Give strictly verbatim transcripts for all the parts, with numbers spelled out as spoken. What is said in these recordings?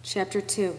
Chapter two.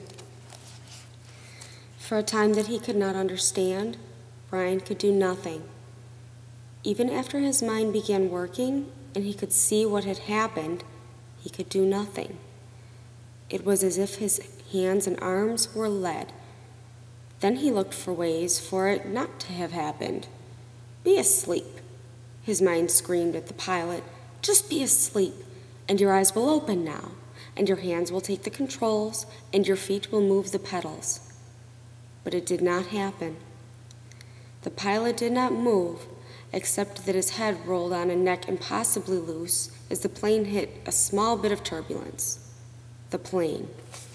For a time that he could not understand, Brian could do nothing. Even after his mind began working and he could see what had happened, he could do nothing. It was as if his hands and arms were lead. Then he looked for ways for it not to have happened. Be asleep, his mind screamed at the pilot. Just be asleep, and your eyes will open now, and your hands will take the controls, and your feet will move the pedals. But it did not happen. The pilot did not move, except that his head rolled on a neck impossibly loose as the plane hit a small bit of turbulence. The plane.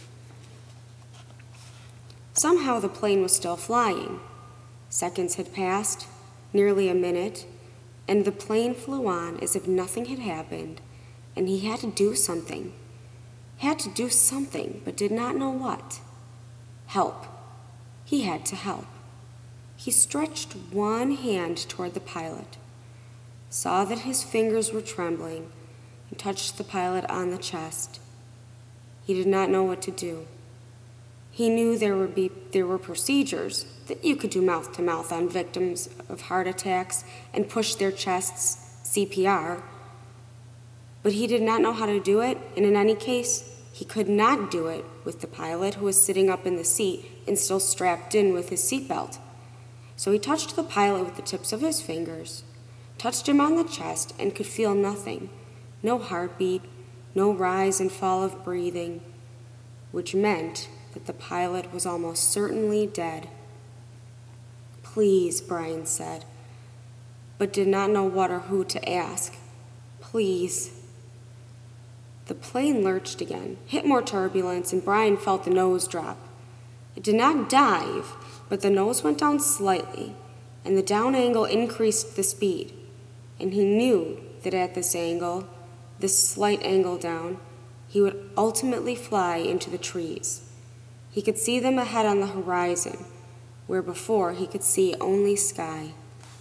Somehow the plane was still flying. Seconds had passed, nearly a minute, and the plane flew on as if nothing had happened, and he had to do something. Had to do something, but did not know what. Help. He had to help. He stretched one hand toward the pilot, saw that his fingers were trembling, and touched the pilot on the chest. He did not know what to do. He knew there would be there were procedures that you could do mouth-to-mouth on victims of heart attacks and push their chests, C P R. But he did not know how to do it, and in any case, he could not do it with the pilot who was sitting up in the seat and still strapped in with his seatbelt. So he touched the pilot with the tips of his fingers, touched him on the chest, and could feel nothing. No heartbeat, no rise and fall of breathing, which meant that the pilot was almost certainly dead. Please, Brian said, but did not know what or who to ask. Please. The plane lurched again, hit more turbulence, and Brian felt the nose drop. It did not dive, but the nose went down slightly, and the down angle increased the speed. And he knew that at this angle, this slight angle down, he would ultimately fly into the trees. He could see them ahead on the horizon, where before he could see only sky.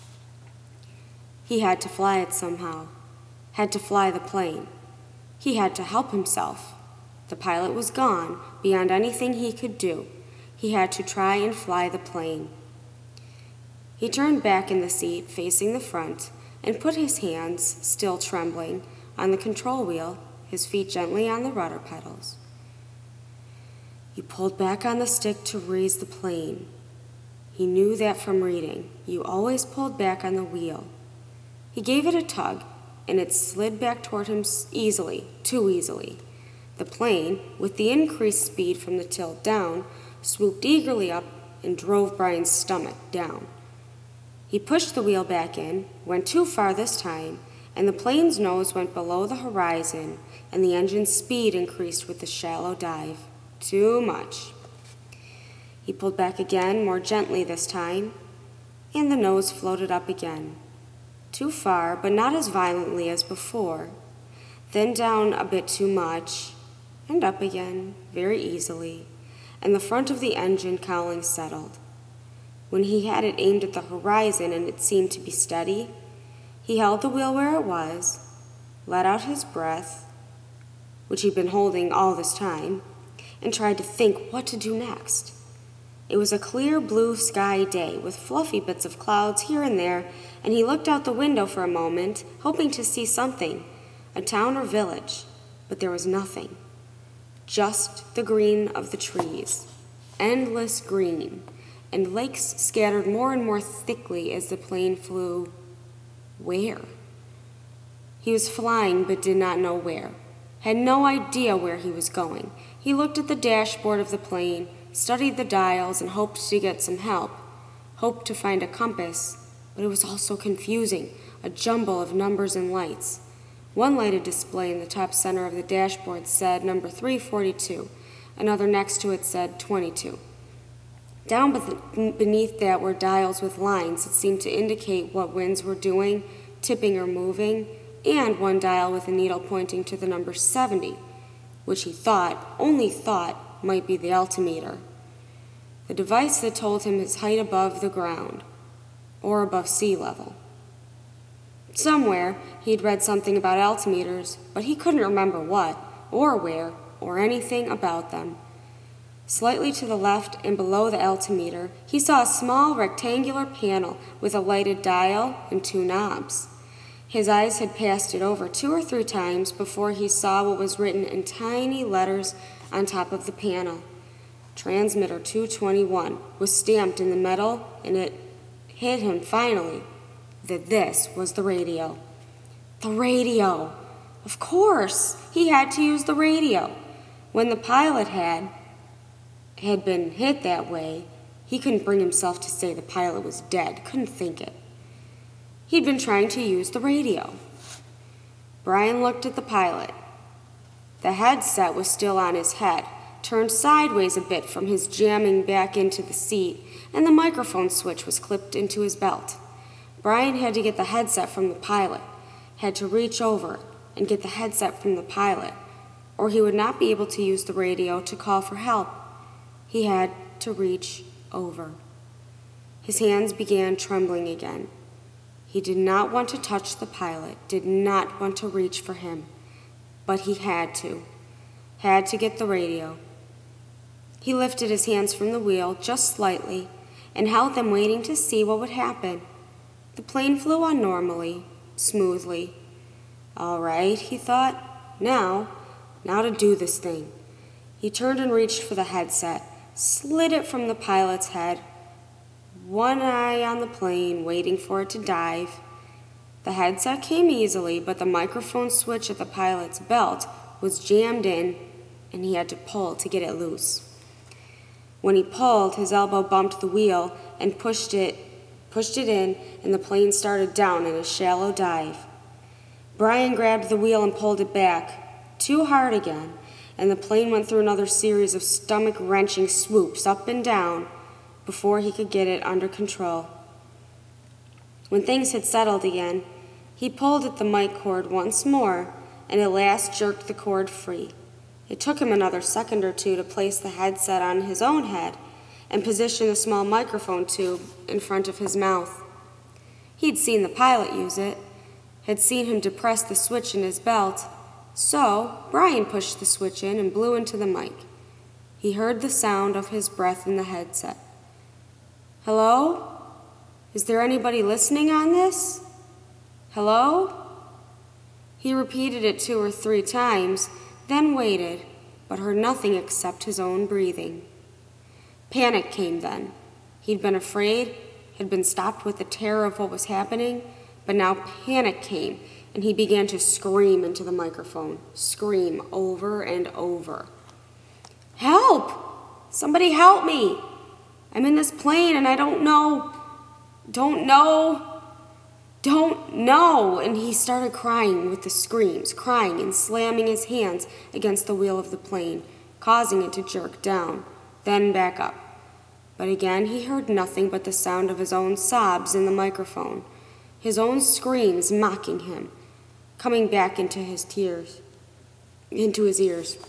He had to fly it somehow, had to fly the plane. He had to help himself. The pilot was gone, beyond anything he could do. He had to try and fly the plane. He turned back in the seat, facing the front, and put his hands, still trembling, on the control wheel, his feet gently on the rudder pedals. You pulled back on the stick to raise the plane. He knew that from reading. You always pulled back on the wheel. He gave it a tug, and it slid back toward him easily, too easily. The plane, with the increased speed from the tilt down, swooped eagerly up and drove Brian's stomach down. He pushed the wheel back in, went too far this time, and the plane's nose went below the horizon, and the engine's speed increased with the shallow dive. Too much. He pulled back again, more gently this time, and the nose floated up again. Too far, but not as violently as before. Then down a bit too much, and up again, very easily, and the front of the engine cowling settled. When he had it aimed at the horizon and it seemed to be steady, he held the wheel where it was, let out his breath, which he'd been holding all this time, and tried to think what to do next. It was a clear blue sky day with fluffy bits of clouds here and there, and he looked out the window for a moment, hoping to see something, a town or village, but there was nothing. Just the green of the trees, endless green, and lakes scattered more and more thickly as the plane flew. Where? He was flying but did not know where, had no idea where he was going. He looked at the dashboard of the plane, studied the dials, and hoped to get some help, hoped to find a compass, but it was all so confusing, a jumble of numbers and lights. One lighted display in the top center of the dashboard said number three forty-two. Another next to it said twenty-two. Down beneath that were dials with lines that seemed to indicate what winds were doing, tipping or moving, and one dial with a needle pointing to the number seventy, which he thought, only thought, might be the altimeter, the device that told him his height above the ground, or above sea level. Somewhere he'd read something about altimeters, but he couldn't remember what, or where, or anything about them. Slightly to the left and below the altimeter, he saw a small rectangular panel with a lighted dial and two knobs. His eyes had passed it over two or three times before he saw what was written in tiny letters on top of the panel. Transmitter two twenty-one was stamped in the metal, and it hit him finally that this was the radio. The radio! Of course, he had to use the radio. When the pilot had, had been hit that way, he couldn't bring himself to say the pilot was dead, couldn't think it. He'd been trying to use the radio. Brian looked at the pilot. The headset was still on his head, turned sideways a bit from his jamming back into the seat, and the microphone switch was clipped into his belt. Brian had to get the headset from the pilot, had to reach over and get the headset from the pilot, or he would not be able to use the radio to call for help. He had to reach over. His hands began trembling again. He did not want to touch the pilot, did not want to reach for him, but he had to, had to get the radio. He lifted his hands from the wheel just slightly and held them, waiting to see what would happen. The plane flew on normally, smoothly. All right, he thought, now, now to do this thing. He turned and reached for the headset, slid it from the pilot's head, one eye on the plane, waiting for it to dive. The headset came easily, but the microphone switch at the pilot's belt was jammed in, and he had to pull to get it loose. When he pulled, his elbow bumped the wheel and pushed it, pushed it in, and the plane started down in a shallow dive. Brian grabbed the wheel and pulled it back, too hard again, and the plane went through another series of stomach-wrenching swoops up and down before he could get it under control. When things had settled again, he pulled at the mic cord once more and at last jerked the cord free. It took him another second or two to place the headset on his own head and position the small microphone tube in front of his mouth. He'd seen the pilot use it, had seen him depress the switch in his belt, so Brian pushed the switch in and blew into the mic. He heard the sound of his breath in the headset. Hello? Is there anybody listening on this? Hello? He repeated it two or three times, then waited, but heard nothing except his own breathing. Panic came then. He'd been afraid, had been stopped with the terror of what was happening, but now panic came, and he began to scream into the microphone, scream over and over. Help! Somebody help me! I'm in this plane and I don't know, don't know, don't know. And he started crying with the screams, crying and slamming his hands against the wheel of the plane, causing it to jerk down, then back up. But again he heard nothing but the sound of his own sobs in the microphone, his own screams mocking him, coming back into his tears, into his ears.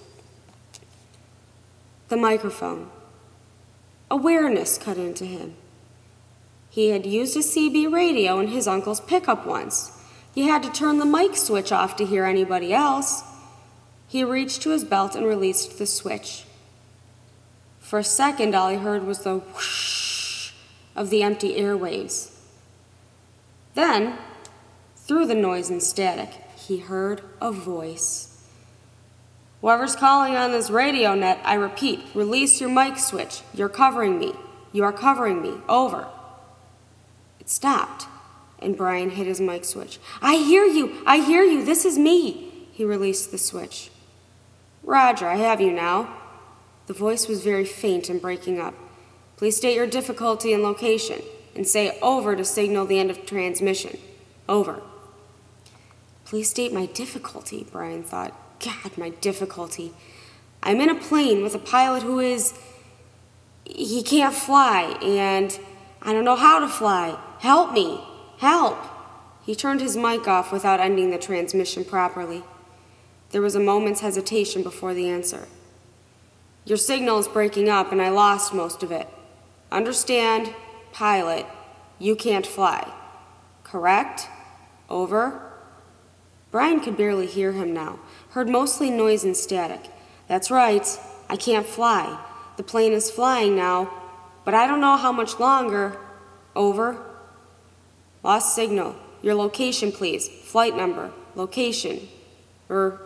The microphone. Awareness cut into him. He had used a C B radio in his uncle's pickup once. You had to turn the mic switch off to hear anybody else. He reached to his belt and released the switch. For a second, all he heard was the whoosh of the empty airwaves. Then, through the noise and static, he heard a voice. Whoever's calling on this radio net, I repeat, release your mic switch. You're covering me. You are covering me. Over. It stopped, and Brian hit his mic switch. I hear you. I hear you. This is me. He released the switch. Roger, I have you now. The voice was very faint and breaking up. Please state your difficulty and location, and say over to signal the end of transmission. Over. Please state my difficulty, Brian thought. God, my difficulty. I'm in a plane with a pilot who is... He can't fly, and I don't know how to fly. Help me. Help. He turned his mic off without ending the transmission properly. There was a moment's hesitation before the answer. Your signal is breaking up, and I lost most of it. Understand, pilot, you can't fly. Correct? Over. Brian could barely hear him now, heard mostly noise and static. That's right, I can't fly. The plane is flying now, but I don't know how much longer. Over. Lost signal. Your location, please. Flight number. Location. Er.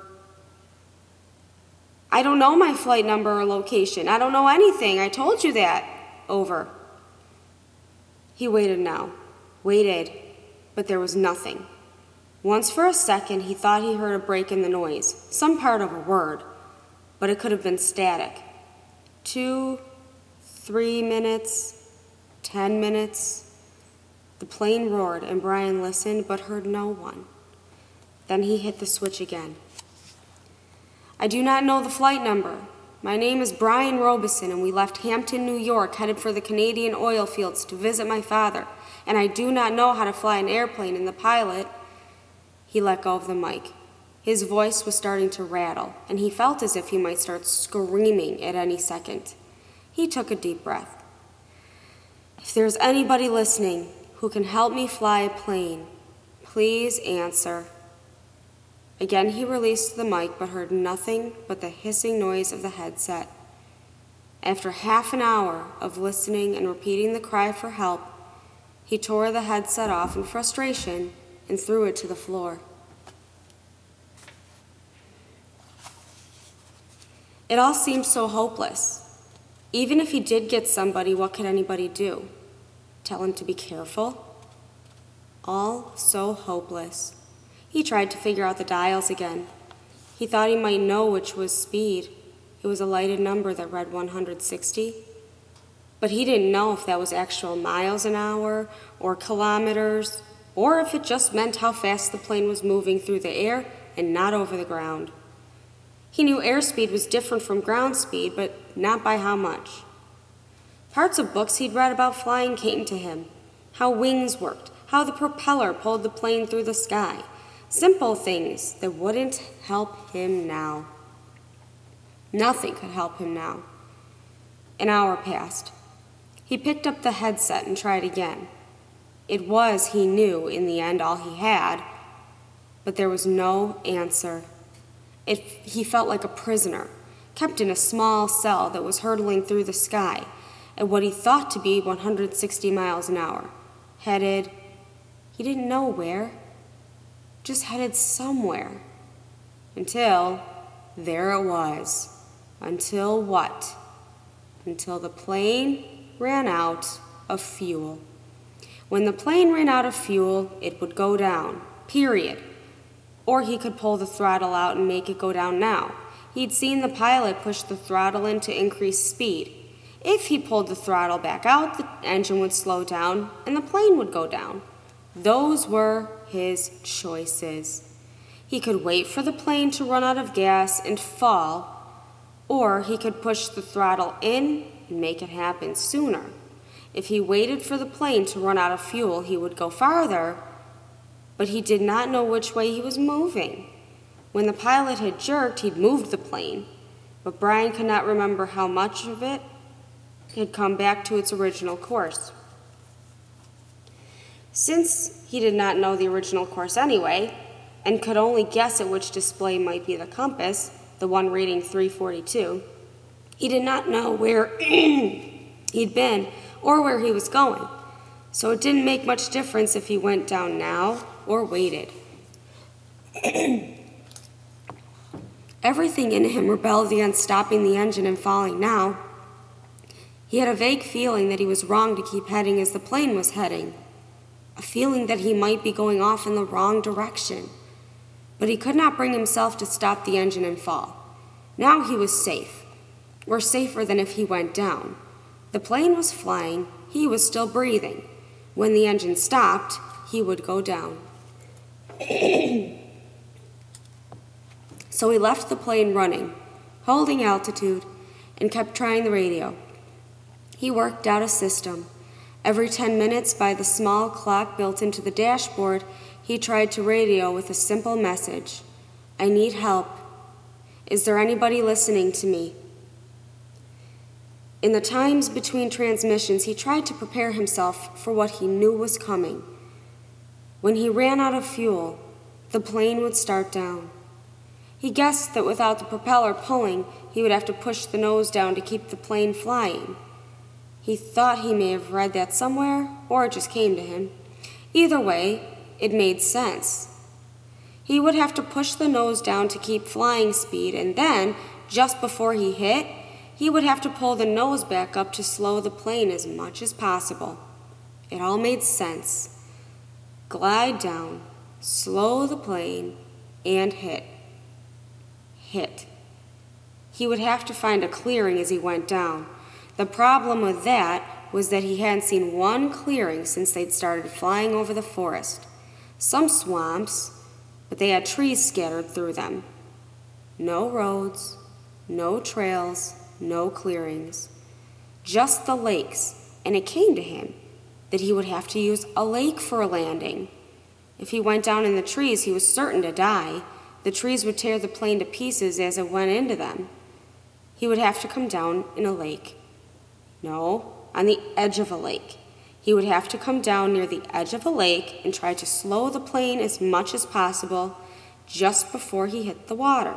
I don't know my flight number or location. I don't know anything. I told you that. Over. He waited now. Waited. But there was nothing. Once for a second, he thought he heard a break in the noise, some part of a word, but it could have been static. Two, three minutes, ten minutes. The plane roared, and Brian listened but heard no one. Then he hit the switch again. I do not know the flight number. My name is Brian Robeson, and we left Hampton, New York, headed for the Canadian oil fields to visit my father, and I do not know how to fly an airplane, and the pilot... He let go of the mic. His voice was starting to rattle, and he felt as if he might start screaming at any second. He took a deep breath. If there's anybody listening who can help me fly a plane, please answer. Again he released the mic, but heard nothing but the hissing noise of the headset. After half an hour of listening and repeating the cry for help, he tore the headset off in frustration and threw it to the floor. It all seemed so hopeless. Even if he did get somebody, what could anybody do? Tell him to be careful? All so hopeless. He tried to figure out the dials again. He thought he might know which was speed. It was a lighted number that read one hundred sixty. But he didn't know if that was actual miles an hour or kilometers, or if it just meant how fast the plane was moving through the air and not over the ground. He knew airspeed was different from ground speed, but not by how much. Parts of books he'd read about flying came to him, how wings worked, how the propeller pulled the plane through the sky, simple things that wouldn't help him now. Nothing could help him now. An hour passed. He picked up the headset and tried again. It was, he knew, in the end all he had, but there was no answer. It, he felt like a prisoner, kept in a small cell that was hurtling through the sky at what he thought to be one hundred sixty miles an hour, headed, he didn't know where, just headed somewhere. Until, there it was. Until what? Until the plane ran out of fuel. When the plane ran out of fuel, it would go down, period. Or he could pull the throttle out and make it go down now. He'd seen the pilot push the throttle in to increase speed. If he pulled the throttle back out, the engine would slow down and the plane would go down. Those were his choices. He could wait for the plane to run out of gas and fall, or he could push the throttle in and make it happen sooner. If he waited for the plane to run out of fuel, he would go farther, but he did not know which way he was moving. When the pilot had jerked, he'd moved the plane, but Brian could not remember how much of it had come back to its original course. Since he did not know the original course anyway, and could only guess at which display might be the compass, the one reading three forty-two, he did not know where he'd been or where he was going, so it didn't make much difference if he went down now or waited. Everything in him rebelled against stopping the engine and falling now. He had a vague feeling that he was wrong to keep heading as the plane was heading, a feeling that he might be going off in the wrong direction. But he could not bring himself to stop the engine and fall. Now he was safe, or safer than if he went down. The plane was flying, he was still breathing. When the engine stopped, he would go down. So he left the plane running, holding altitude, and kept trying the radio. He worked out a system. Every ten minutes, by the small clock built into the dashboard, he tried to radio with a simple message. I need help. Is there anybody listening to me? In the times between transmissions, he tried to prepare himself for what he knew was coming. When he ran out of fuel, the plane would start down. He guessed that without the propeller pulling, he would have to push the nose down to keep the plane flying. He thought he may have read that somewhere, or it just came to him. Either way, it made sense. He would have to push the nose down to keep flying speed, and then, just before he hit, he would have to pull the nose back up to slow the plane as much as possible. It all made sense. Glide down, slow the plane, and hit. Hit. He would have to find a clearing as he went down. The problem with that was that he hadn't seen one clearing since they'd started flying over the forest. Some swamps, but they had trees scattered through them. No roads, no trails, no clearings. Just the lakes, and it came to him that he would have to use a lake for a landing. If he went down in the trees, he was certain to die. The trees would tear the plane to pieces as it went into them. He would have to come down in a lake. No, on the edge of a lake. He would have to come down near the edge of a lake and try to slow the plane as much as possible just before he hit the water.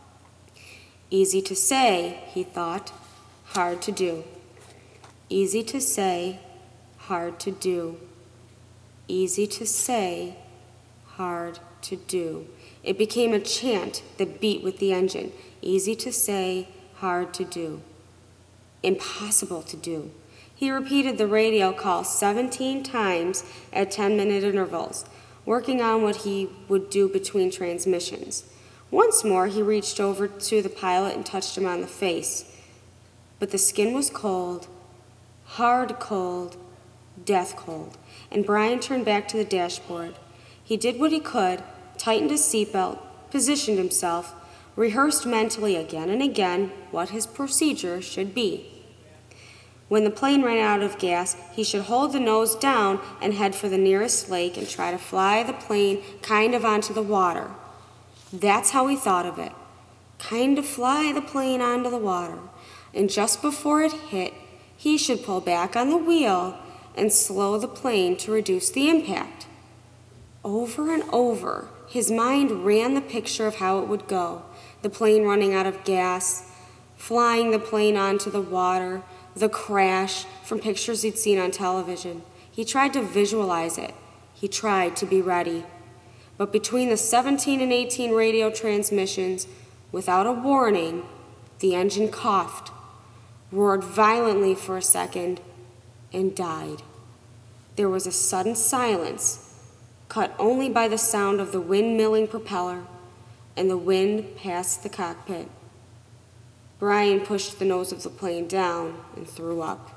Easy to say, he thought, hard to do. Easy to say, hard to do. Easy to say, hard to do. It became a chant that beat with the engine. Easy to say, hard to do. Impossible to do. He repeated the radio call seventeen times at ten-minute intervals, working on what he would do between transmissions. Once more, he reached over to the pilot and touched him on the face. But the skin was cold, hard cold, death cold, and Brian turned back to the dashboard. He did what he could, tightened his seatbelt, positioned himself, rehearsed mentally again and again what his procedure should be. When the plane ran out of gas, he should hold the nose down and head for the nearest lake and try to fly the plane kind of onto the water. That's how he thought of it. Kind of fly the plane onto the water. And just before it hit, he should pull back on the wheel and slow the plane to reduce the impact. Over and over, his mind ran the picture of how it would go. The plane running out of gas, flying the plane onto the water, the crash from pictures he'd seen on television. He tried to visualize it. He tried to be ready. But between the seventeen and eighteen radio transmissions, without a warning, the engine coughed, roared violently for a second, and died. There was a sudden silence, cut only by the sound of the wind-milling propeller and the wind past the cockpit. Brian pushed the nose of the plane down and threw up.